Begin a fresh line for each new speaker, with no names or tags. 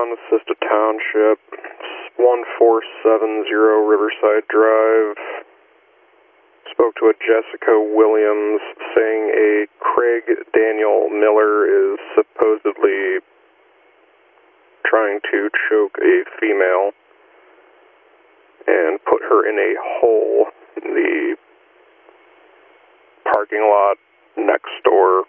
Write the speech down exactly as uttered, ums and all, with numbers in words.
one, Assista Township, one four seven zero Riverside Drive. Spoke to a Jessica Williams saying a Craig Daniel Miller is supposedly trying to choke a female and put her in a hole in the parking lot next door